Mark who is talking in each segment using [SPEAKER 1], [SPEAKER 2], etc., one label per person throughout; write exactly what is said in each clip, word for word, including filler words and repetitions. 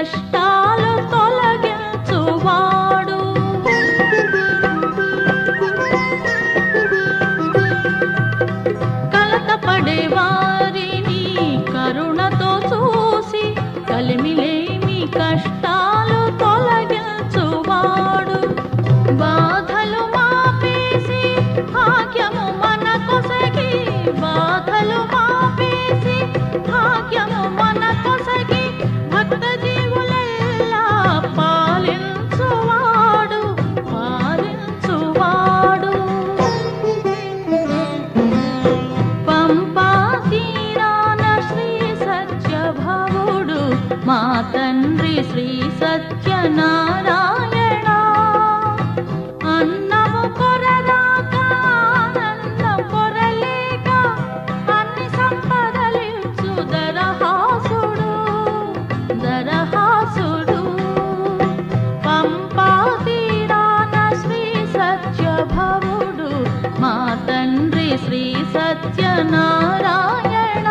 [SPEAKER 1] కష్టాలు తొలగించువాడు. కలతపడే వారిని కరుణతో చూసి కలిమిలేని కష్టాలు తొలగించువాడు. బాధలు మాపేసి భాగ్యము మన కొసగి, బాధలు మాపేసి భాగ్యము మన కొసగి, భక్త జీవులెల్లా పాలించువాడు పాలించువాడు. పంపా తీరాన శ్రీ సత్యభావుడు మా తండ్రి శ్రీ సత్యనారాయణ. అన్నము కొరరాక ఆనందం కొరలేక అన్ని సంపదలిచ్చు దరహాసుడు దరహాసుడు. పంపా తీరాన శ్రీ సత్యభావుడు మా తండ్రి శ్రీ సత్యనారాయణ.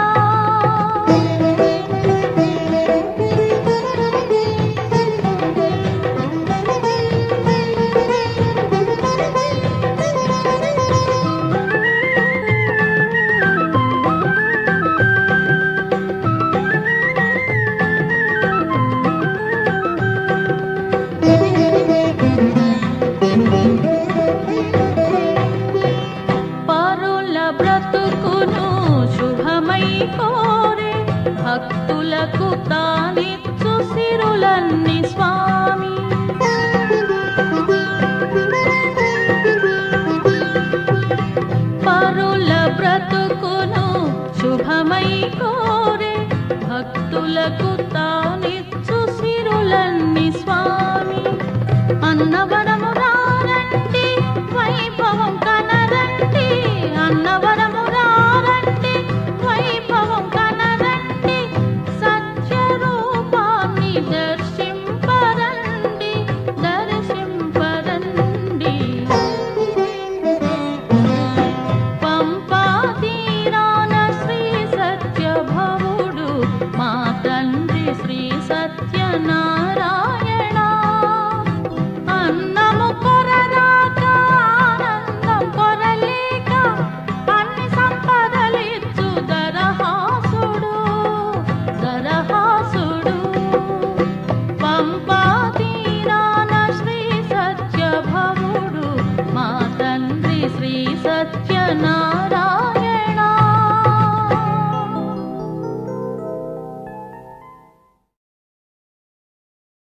[SPEAKER 1] పరుల బ్రతుకును శుభమై కోరే భక్తులకు తానిచ్చు సిరులన్ని స్వామి. పరుల బ్రతుకును శుభమై కోరే భక్తులకు